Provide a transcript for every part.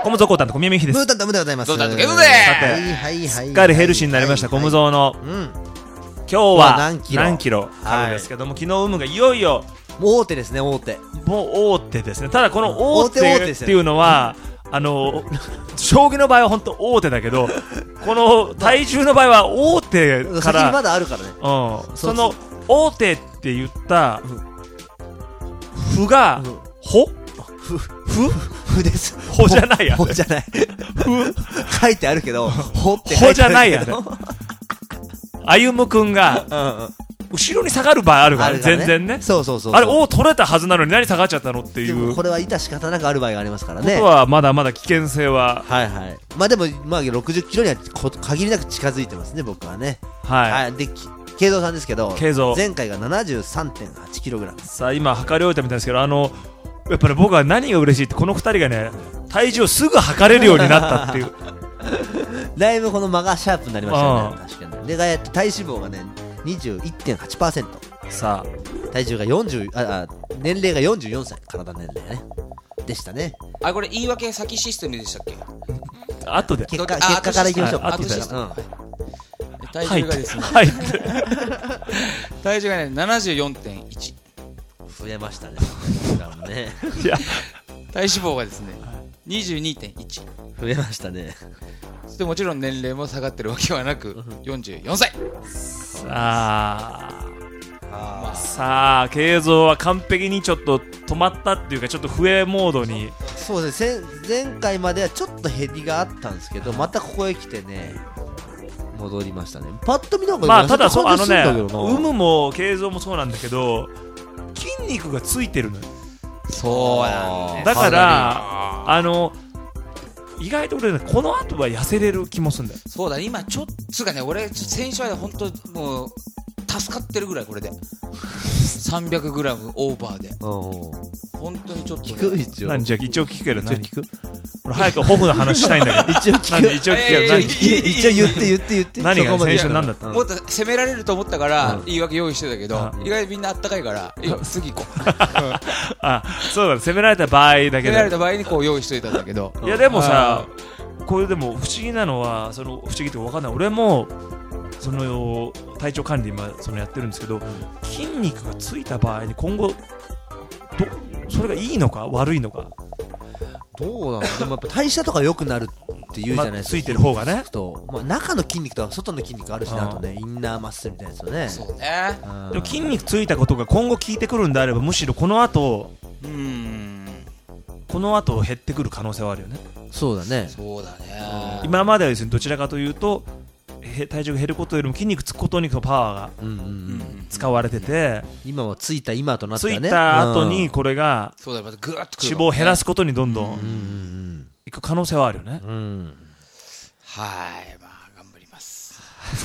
コムゾコタンと小宮美です。 ムータンタムでございます。 ムータンとゲムですっかりヘルシーになりましたコムゾーの。今日は何キロからですけども、昨日がいよいよもう大手ですね、大手。 もう大手ですね。ただこの大手っていうのは将棋の場合は本当大手だけど、この体重の場合は大手から先まだあるからね。 その大手って言ったふがほふです。 ほじゃないや。 ほじゃない。ふ書いてあるけど、ほって書いてあるけど。 ほじゃないや。歩夢くんが後ろに下がる場合あるからね、全然ね。 そう。 あれ、取れたはずなのに何下がっちゃったのっていう。 でもこれは致し方なくある場合がありますからね。 ことはまだまだ危険性は。 はいはい。まあでも、60キロには限りなく近づいてますね、僕はね。はい。で、慶三さんですけど、前回が 73.8 キログラム。 さあ、今、測り終えたみたいですけど、やっぱり僕は何が嬉しいって、この2人がね、体重をすぐ測れるようになったっていう。 だいぶこの間がシャープになりましたよね、確かに。で、体脂肪がね、21.8%。 さあ、 体重が年齢が44歳、体年齢ね。でしたね。 これ言い訳先システムでしたっけ？ 後で。結果からいきましょう。 後で。体重がですね。 はい。 体重がね、74.1。 増えましたね。 いや、 体脂肪がですね、22.1。 増えましたね。 そしてもちろん年齢も下がってるわけはなく、44歳。 さあ、慶三は完璧にちょっと止まったっていうか、ちょっと増えモードに。 そうですね。前回まではちょっと減りがあったんですけど、またここへ来てね、戻りましたね。パッと見なんか、 まあただそう有無も慶三もそうなんだけど、筋肉がついてるのよ。 そうなんだから意外と俺ね、この後は痩せれる気もするんだよ。 そうだ、今ちょっとがね、俺先週は本当もう助かってるぐらい、これで300グラムオーバーで本当にちょっと、ね、 聞く一応。 何じゃあ一応聞くけど何聞く？俺早くホフの話したいんだけど。 一応聞く。 一応言って。 何が先週何だったの？ もっと攻められると思ったから言い訳用意してたけど、意外とみんなあったかいから次行こう。 そうだ、攻められた場合だけど。 攻められた場合にこう用意しといたんだけど。 いやでもさ、これでも不思議なのは、不思議って分かんない。俺も体調管理今やってるんですけど、筋肉がついた場合に今後それがいいのか悪いのか。 どうなの？でもやっぱ代謝とか良くなるって言うじゃないですか。 ついてる方がね。 中の筋肉と外の筋肉あるしな、あとね、インナーマッスルみたいなやつよね。 そうね。 でも筋肉ついたことが今後効いてくるんであれば、むしろこの後減ってくる可能性はあるよね。 そうだね。 そうだね。 今まではですね、どちらかというと体重が減ることよりも筋肉つくことにパワーが使われてて、 今はついた今となったね。 ついた後にこれがそうだ、またグワッと脂肪を減らすことにどんどんいく可能性はあるよね。 はい、まあ頑張ります。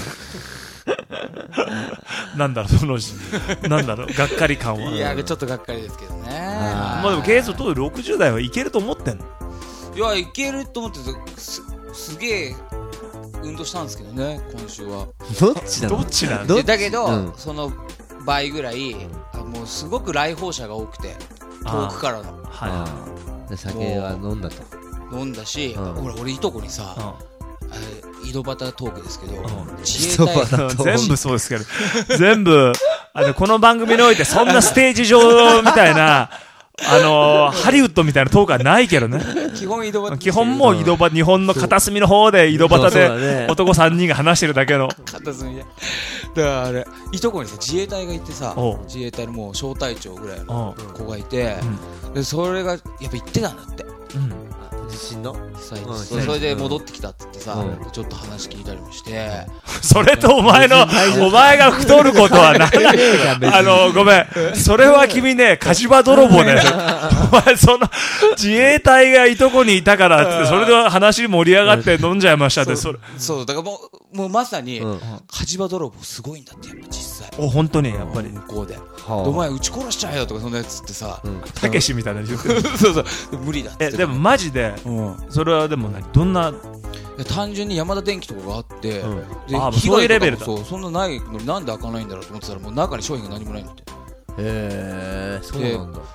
なんだろうがっかり感は。 いや、ちょっとがっかりですけどね。 まあでもケイスと60代はいけると思ってんの？ いや、いけると思ってすげえ運動したんですけどね、今週は。 どっちなの？ だけど、その倍ぐらいもうすごく来訪者が多くて、遠くからの。 酒は飲んだと。 飲んだし、俺いとこにさ、井戸端トークですけど、 自衛隊全部そうですけど、全部この番組においてそんなステージ上みたいなハリウッドみたいなトークはないけどね。 基本井戸端。 基本もう井戸端、日本の片隅の方で井戸端で男3人が話してるだけの。 片隅で。だからあれ、いとこにさ、自衛隊がいてさ、自衛隊のもう小隊長ぐらいの子がいて、でそれがやっぱ言ってたんだって。 地震のそれで戻ってきたって言ってさ、ちょっと話聞いたりもして、 それとお前が太ることはないごめん、それは君ね、火事場泥棒ね。お前自衛隊がいとこにいたからって、それで話盛り上がって飲んじゃいましたって。そうだからもうまさに火事場泥棒すごいんだって、やっぱ実際。 本当にやっぱり向こうで、お前撃ち殺しちゃえよとかそんなやつってさ、 たけしみたいな言ってる。 そう無理だって。 でもマジでそれはでもどんな、 単純にヤマダ電機とかがあって、 そういうレベルだ。 そんなないのになんで開かないんだろうと思ってたら、もう中に商品が何もないんだって。 そうなんだ。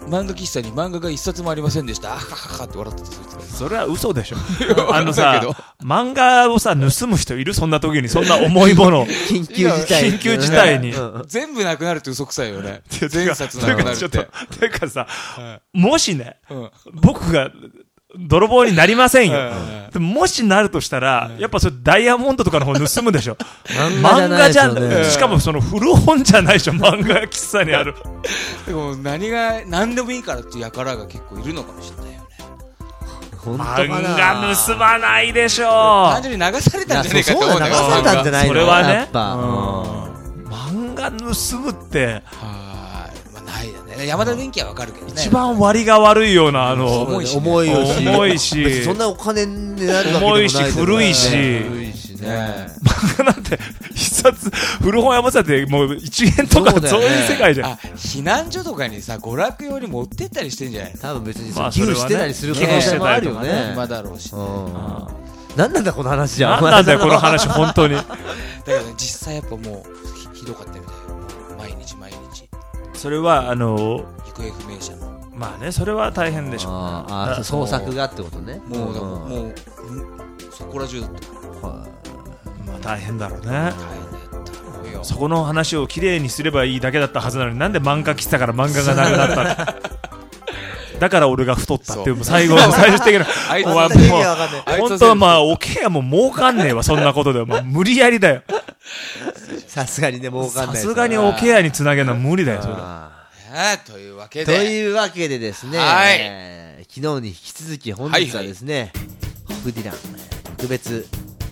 漫画喫茶に漫画が一冊もありませんでした。あはははって笑ってた。 それは嘘でしょ。さ、漫画をさ、盗む人いる？そんな時に、そんな重いもの。 緊急事態に。 全部なくなるって嘘くさいよね。全冊なくなるって。 てかさ、もしね、僕が、泥棒になりませんよ。でも、もしなるとしたら、やっぱそれダイヤモンドとかの方盗むでしょ。漫画じゃん、しかもその古本じゃないでしょ、漫画喫茶にある。 でも何でもいいからっていう輩が結構いるのかもしれないよね。 漫画盗まないでしょ。 単純に流されたんじゃないかと思うんだけど。流されたんじゃないの？ それはね。漫画盗むって。 山田電機はわかるけどね。 一番割が悪いような重いし、そんなお金になるわけでもない。 重いし古いしね。漫画なんて一冊古本屋もさってもう1円とかそういう世界じゃん。 避難所とかにさ娯楽用に持ってったりしてんじゃない？ 多分別に寄付してたりする可能性もあるよね。 今だろうし。 なんなんだこの話じゃ。 なんなんだよこの話本当に。だから実際やっぱもうひどかったみたい。毎日。 それは行方不明者のまあねそれは大変でしょう。 捜索がってことね。 もうそこら中だった。 まあ大変だろうね。大変だった。そこの話をきれいにすればいいだけだったはずなのになんで漫画喫茶から漫画がなくなったの。だから俺が太ったっていう最終的な本当はまあおけやも儲かんねえわそんなことでは無理やりだよ。 さすがにね儲かんない。 さすがにおケアにつなげるのは無理だよそれ。 というわけでですね、昨日に引き続き本日はですね、ホフディラン特別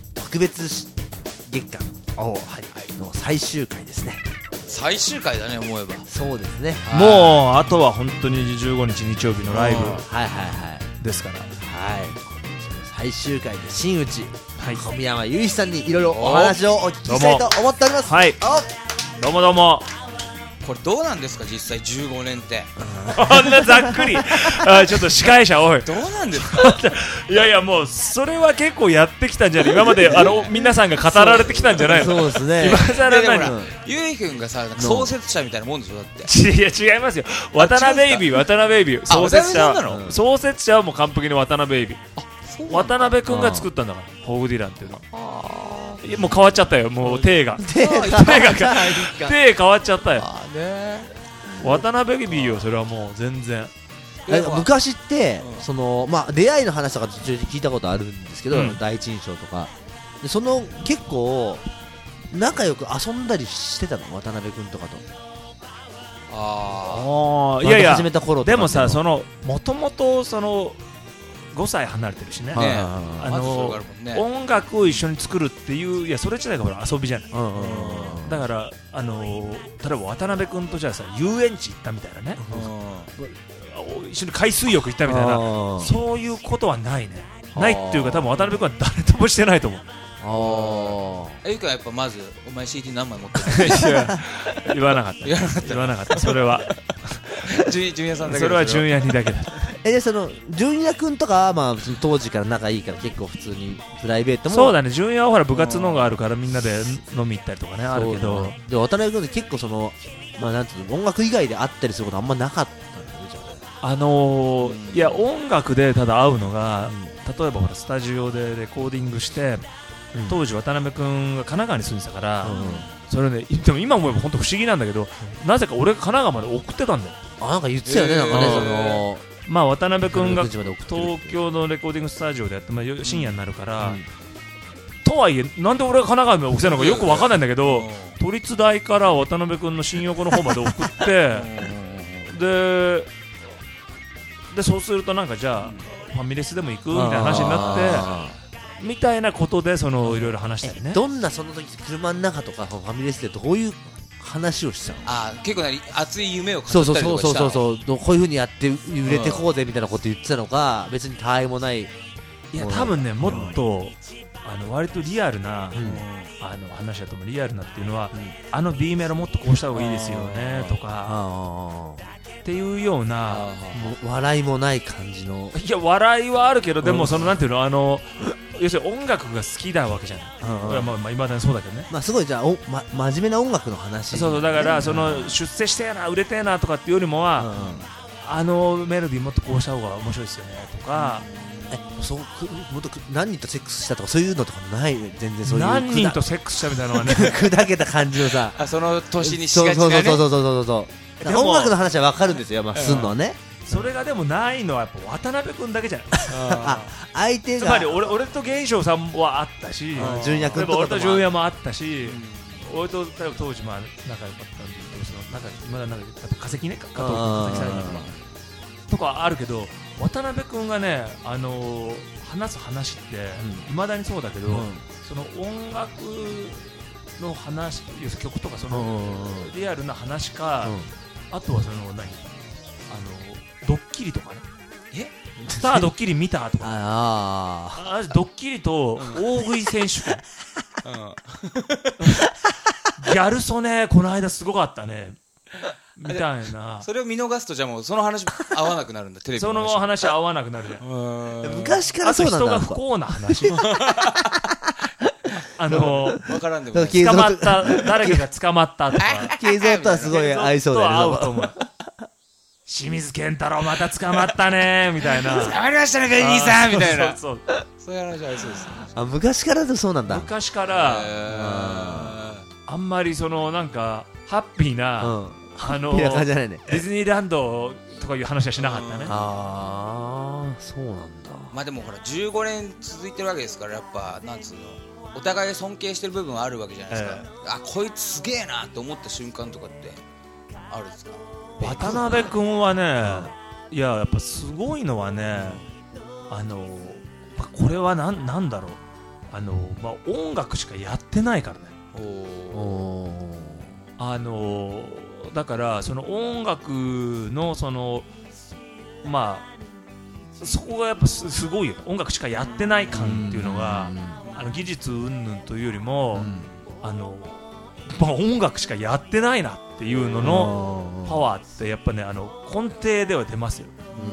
月間の最終回ですね。 最終回だね思えば。 そうですね。 もうあとは本当に15日日曜日のライブですから。 最終回で真打ち小宮山雄飛さんにいろいろお話をお聞きしたいと思っております。 どうも。 これどうなんですか実際15年って。 こんなざっくり。ちょっと司会者おい。 どうなんですか。 いやもうそれは結構やってきたんじゃない今まで皆さんが語られてきたんじゃないの。 そうですね。 今更何。ゆいくんがさ創設者みたいなもんでしょだって。 いや違いますよ。渡辺ベイビー創設者はもう完璧に渡辺ベイビー。渡辺くんが作ったんだからホフディランっていうのは。もう変わっちゃったよもう手が変わっちゃったよ。渡辺ベイビーよそれはもう全然。 昔って出会いの話とか聞いたことあるんですけど、第一印象とかで結構仲良く遊んだりしてたの渡辺くんとかと。 いや始めた頃でもさもともと5歳離れてるしね。音楽を一緒に作るっていういやそれ自体がほら遊びじゃない。だから例えば渡辺君とじゃあさ遊園地行ったみたいなね。一緒に海水浴行ったみたいなそういうことはないね。ないっていうか多分渡辺君は誰ともしてないと思う。 ゆうくんはやっぱまずお前 CD 何枚持ってるの。言わなかったそれは純也さんだけ。 それは純也にだけだ。 純也くんとかは当時から仲いいから結構普通にプライベートも。 そうだね。純也はほら部活のがあるからみんなで飲み行ったりとかねあるけど。 で渡辺くんって結構なんていうの音楽以外で会ったりすることあんまなかったんだよね。 いや音楽でただ会うのが例えばほらスタジオでレコーディングして当時渡辺くんが神奈川に住んでたからそれねでも今思えば本当不思議なんだけどなぜか俺が神奈川まで送ってたんだよ。 なんか言ってたよねなんかねまあ渡辺君が東京のレコーディングスタジオでやって、深夜になるから、とはいえなんで俺が神奈川まで送ってたのかよく分かんないんだけど都立大から渡辺君の新横の方まで送ってでそうするとなんかじゃあファミレスでも行くみたいな話になってみたいなことでいろいろ話したりね。 どんなその時車の中とかファミレスでどういう話をしたの。 結構熱い夢を語ったりとかした。 そうこういう風にやって売れてこうぜみたいなこと言ってたのか別に他愛もない。いや多分ねもっと割とリアルな話だと思う。リアルなっていうのはB メロもっとこうした方がいいですよねとかっていうような笑いもない感じの。 いや笑いはあるけどでもなんていうの要するに音楽が好きなわけじゃない。いまだにそうだけどね。 すごいじゃあ真面目な音楽の話。 そうだから出世してえな売れてえなとかっていうよりもはあのメロディーもっとこうした方が面白いですよねとか、 そうもっと何人とセックスしたとかそういうのとかもない全然そういう何人とセックスしたみたいなのはね砕けた感じのさその年にしがちそうなねそうでも音楽の話は分かるんですよ、まあ、すんのはね、 それがでもないのはやっぱ渡辺君だけじゃない相手がつまり俺と源証さんはあったし、 純也君とか俺と純也もあったし、俺と例えば当時まあ仲良かったんでまだなんかやっぱ化石ね加藤君化石さんとかあるけど、渡辺君がね話す話っていまだにそうだけど、その音楽の話、要するに曲とかそのリアルな話か、あとはそのドッキリとかね、スタードッキリ見たとか、ドッキリと大食い選手権ギャル曽根この間すごかったねみたいな。 それを見逃すとじゃあもうその話合わなくなるんだテレビその話合わなくなるじゃん。 昔からそうなんだ。 あと人が不幸な話分からんでもない捕まった誰かが捕まったとか慶三とはすごい合いそうだよね。 合うと思う。清水健太郎また捕まったねみたいな。 捕まりましたねベニーさんみたいな。 そういう話ありそうですね。 昔からでそうなんだ。 昔からあんまりそのなんかハッピーなディズニーランドとかいう話はしなかったね。 そうなんだ。 まあでもほら15年続いてるわけですからやっぱなんつうのお互い尊敬してる部分はあるわけじゃないですか。あこいつすげえなって思った瞬間とかってあるんですか。 渡辺君はね、いややっぱすごいのはね、これはなんだろう、音楽しかやってないからね。だからその音楽のそのそこがやっぱすごいよ。音楽しかやってない感っていうのが技術云々というよりも音楽しかやってないなっていうののパワーってやっぱね根底では出ますよ。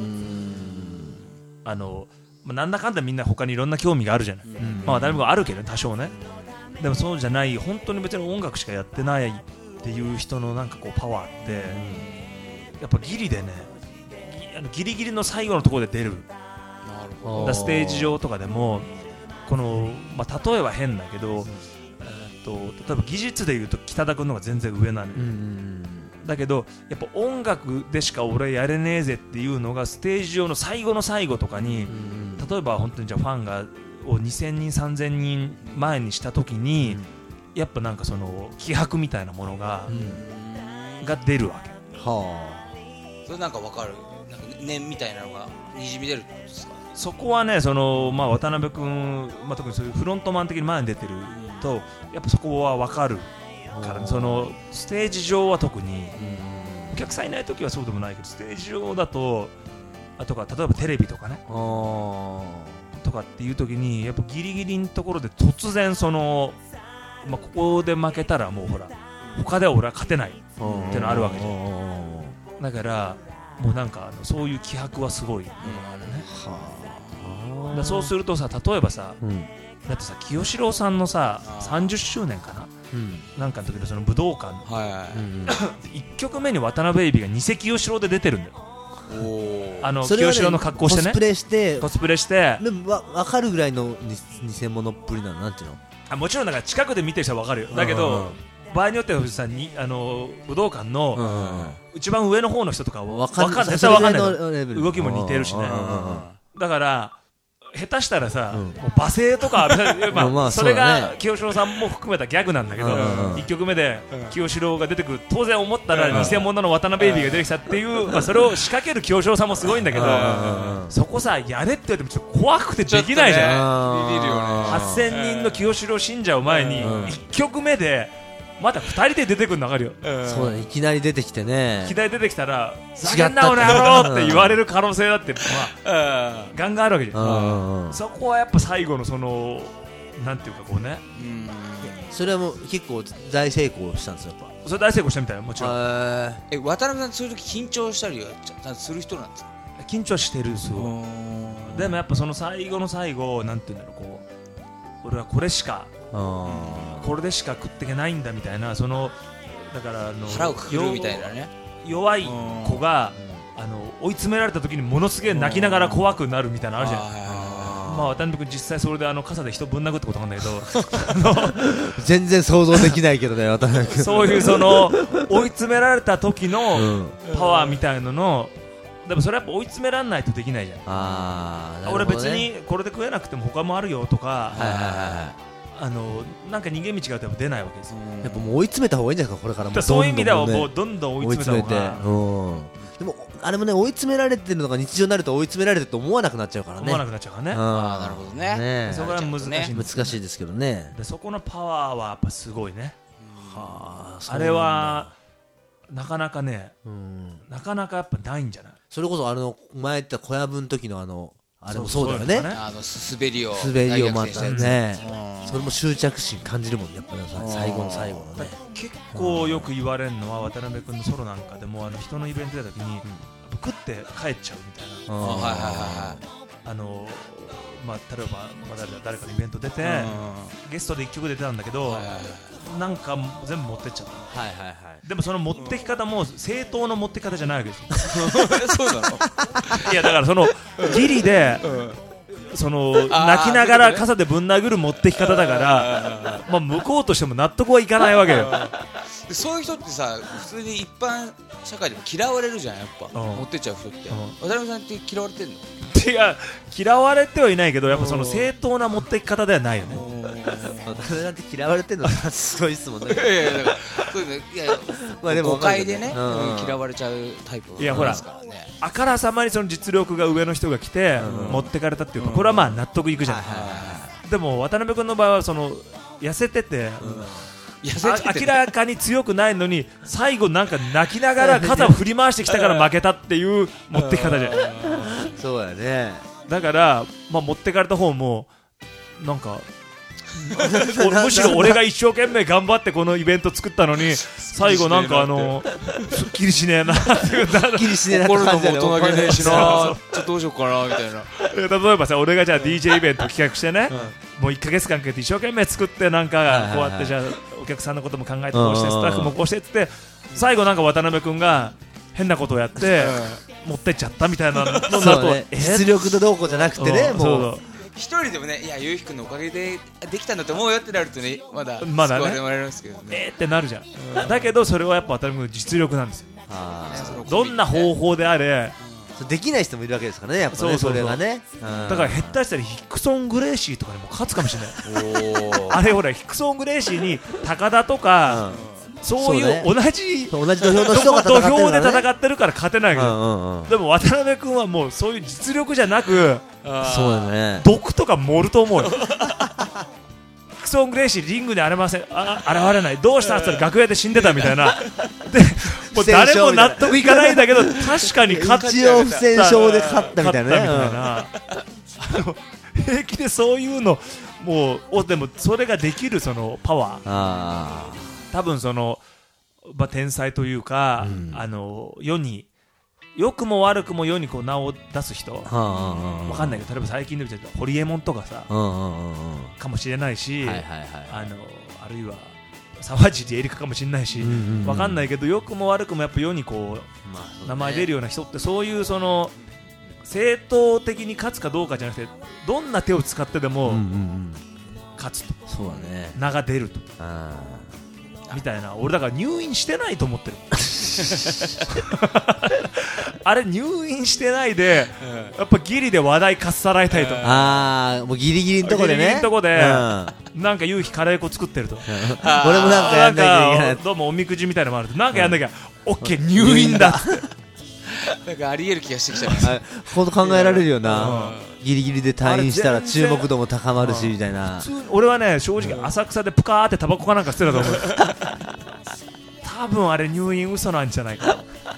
なんだかんだみんな他にいろんな興味があるじゃない。誰もあるけど多少ね。でもそうじゃない本当に別に音楽しかやってないっていう人のなんかこうパワーってやっぱギリでねギリギリの最後のところで出る。だステージ上とかでもこの例えば変だけど。例えば技術でいうと北田君の方が全然上なのよ。だけどやっぱ音楽でしか俺やれねえぜっていうのがステージ上の最後の最後とかに例えば本当にじゃあファンがを2000人3000人前にした時にやっぱなんかその気迫みたいなものが出るわけ。 それなんかわかるなんか念みたいなのがにじみ出るってことですか。 そこはね渡辺君、特にそういうフロントマン的に前に出てるとやっぱそこは分かるから、ね、そのステージ上は特にお客さんいない時はそうでもないけどステージ上だととか例えばテレビとかねとかっていう時にやっぱギリギリのところで突然その、ここで負けたらもうほら他では俺は勝てないっていうのあるわけじゃん。だからもうなんかそういう気迫はすごいものがあるね。だそうするとさ例えばさ、だってさ清志郎さんのさ30周年かな、なんかの時のその武道館、1曲目に渡辺エイビが偽清志郎で出てるんだよ。清志郎の格好してねコスプレしてでも分かるぐらいの偽物っぷりなのなんていうの。 もちろんだから近くで見てる人は分かるよ。だけど場合によってはさ武道館の一番上の方の人とかは絶対分かんない動きも似てるしね。だから下手したらさ、罵声とかそれが清志郎さんも含めたギャグなんだけど、1曲目で清志郎が出てくる当然思ったら偽物の渡辺エイビが出てきたっていう、それを仕掛ける清志郎さんもすごいんだけど、そこさやれって言われてもちょっと怖くてできないじゃん。ビビるよね。8000人の清志郎信者を前に1曲目でまだ2人で出てくるの分かるよ。 そうだね、いきなり出てきてね。 いきなり出てきたらふざけんなおの野郎って言われる可能性だってガンガンあるわけじゃん。そこはやっぱ最後のそのなんていうかこうね、 それはもう結構大成功したんですよ。やっぱそれ大成功したみたいな。もちろん渡辺さんそういう時緊張したりはする人なんですか。 緊張してるすごい。でもやっぱその最後の最後なんていうんだろう、こう俺はこれしかこれでしか食っていけないんだみたいな、そのだから腹をくくるみたいなね、 弱い子が追い詰められた時にものすげえ泣きながら怖くなるみたいなのあるじゃん。まあ渡辺君実際それで傘で人ぶん殴ったことなんだけど全然想像できないけどね渡辺君そういう追い詰められた時のパワーみたいなのでもそれやっぱ追い詰められないとできないじゃん。 なるほどね、 俺別にこれで食えなくても他もあるよとか、 はいはいはい、 なんか逃げ道があっても出ないわけですよ。 やっぱもう追い詰めた方がいいんじゃないですかこれからも。 そういう意味ではもうどんどん追い詰めた方が。 でもあれもね追い詰められてるのが日常になると追い詰められてると思わなくなっちゃうからね。 思わなくなっちゃうからね。 なるほどね。 そこは難しい難しいですけどね。 でそこのパワーはやっぱすごいね。 あれはなかなかね、なかなかやっぱないんじゃない。 それこそ前言った小籔の時のあれもそうだよね。 滑りをもあったよね。それも執着心感じるもんねやっぱり最後の最後のね。 結構よく言われるのは渡辺君のソロなんかでも人のイベント出た時に食って帰っちゃうみたいな。まあ例えば誰かのイベント出てゲストで1曲出てたんだけどなんか全部持ってっちゃった。でもその持ってき方も正当の持ってき方じゃないわけですよ。 そうなの？ いやだからギリで泣きながら傘でぶん殴る持ってき方だからまあ向こうとしても納得はいかないわけよ。 そういう人ってさ普通に一般社会でも嫌われるじゃんやっぱ持ってっちゃう人って渡辺さんって嫌われてんの？ いや嫌われてはいないけどやっぱ正当な持ってき方ではないよね。 渡辺さんって嫌われてんのすごい質問だけどまあでも誤解でね嫌われちゃうタイプいやほらあからさまに実力が上の人が来て持ってかれたっていうかこれはまあ納得いくじゃん。でも渡辺君の場合は痩せてて明らかに強くないのに最後なんか泣きながら肩を振り回してきたから負けたっていう持ってき方じゃん。 そうやね。 だからまあ持ってかれた方もなんかむしろ俺が一生懸命頑張ってこのイベント作ったのに最後なんかすっきりしねえなっていう怒るのも大人げねえしなちょっとどうしようかなみたいな。 例えばさ俺がじゃあ DJ イベント企画してねもう1ヶ月間かけて一生懸命作ってなんかこうやってじゃあお客さんのことも考えてこうしてスタッフもこうしてって最後なんか渡辺君が変なことをやって持ってっちゃったみたいなのだと実力とどうこうじゃなくてねもう一人でもねいやゆうひくんのおかげでできたんだと思うよってなるとねまだ救われますけどねってなるじゃん。だけどそれはやっぱ渡辺君の実力なんですよ。どんな方法であれできない人もいるわけですからねやっぱねそれがね。 だから下手したらヒクソン・グレイシーとかにも勝つかもしれないあれほらヒクソン・グレイシーに高田とかそういう同じ土俵で戦ってるから勝てないけどでも渡辺君はもうそういう実力じゃなくそうだね毒とか盛ると思うよ。ヒクソン・グレイシーリングに現れないどうしたって言ったら楽屋で死んでたみたいなでもう誰も納得いかないんだけど確かに勝っ一応不戦勝で勝ったみたいな平気でそういうのもうでもそれができるパワー多分天才というか、世に良くも悪くも世にこう名を出す人わかんないけど例えば最近で見てるホリエモンとかさかもしれないしあるいは沢尻エリカかもしれないしわかんないけど良くも悪くもやっぱ世にこう名前出るような人ってそういう正当的に勝つかどうかじゃなくてどんな手を使ってでも勝つと名が出るとみたいな。俺だから入院してないと思ってるあれ入院してないでやっぱギリで話題かっさらいたいともうギリギリのとこでねギリギリのとこでなんか夕日カレー粉作ってると俺もなんかやんなきゃいけないどうもおみくじみたいなのもあるとなんかやんなきゃオッケー入院だなんかありえる気がしてきちゃいますほんと考えられるよなギリギリで退院したら注目度も高まるしみたいな。 俺はね正直浅草でプカーってタバコかなんか捨てたと思う多分あれ入院嘘なんじゃないか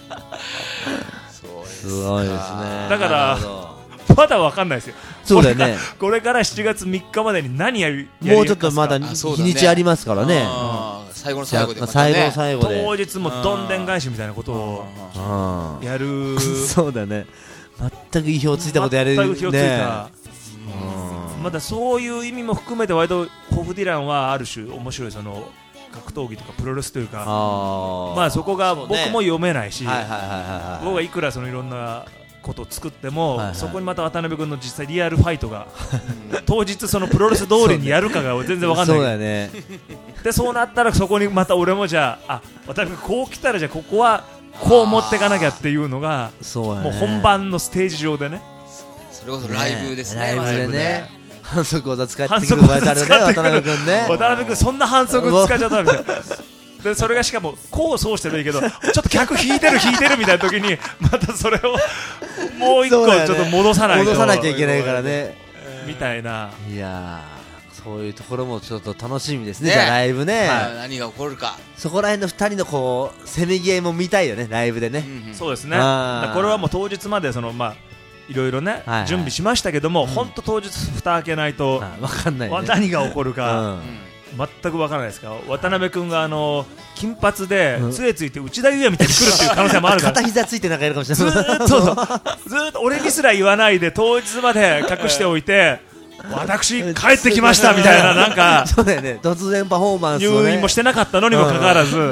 すごいですね。 だからまだわかんないですよ。 そうだよね。 これから7月3日までに何やるもうちょっとまだ日にちありますからね。 最後の最後で最後の最後で当日もどんでん返しみたいなことをやる。 そうだね。全く意表ついたことやれるね。 全く意表ついた。まだそういう意味も含めて割とホフディランはある種面白い格闘技とかプロレスというか、 あまあそこがそうね僕も読めないし、 はいはいはいはい僕がいくらそのいろんなことを作っても、 はいはいそこにまた渡辺君の実際リアルファイトが当日そのプロレス通りにやるかが全然わかんないそうだよねでそうなったらそこにまた俺もじゃあ渡辺君こう来たらじゃあここはこう持っていかなきゃっていうのがそうだねもう本番のステージ上でねそれこそライブですね。 ライブでまさにね反則技使って反く則技る渡使ってくる辺君ね渡辺君そんな反則使っちゃったみたいなでそれがしかもこうそうしてもいいけどちょっと客引いてるみたいな時にまたそれをもう一個そうだよねちょっと戻さないと戻さなきゃいけないからねみたいないやーそういうところもちょっと楽しみですねねじゃあライブね何が起こるか。 そこら辺の2人のこうせめぎ合いも見たいよねライブでねそうですねあーだからこれはもう当日までそのいろいろね、 はいはい準備しましたけども、本当当日蓋開けないと、 分かんないね何が起こるか、 うん全くわからないですから渡辺君が金髪でうん杖ついて内田裕也みたいに来るっていう可能性もあるから片膝ついてなんかいるかもしれずないーっとずーっと俺にすら言わないで当日まで隠しておいて私帰ってきましたみたいななんかそうだよね突然パフォーマンスをね入院もしてなかったのにもかかわらず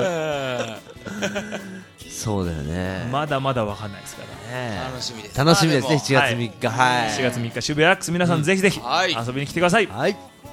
そうだよねまだまだわかんないですからね楽しみです。 楽しみですねま 7月3日はい 4月3日渋谷アックス皆さんぜひぜひはい遊びに来てくださいはい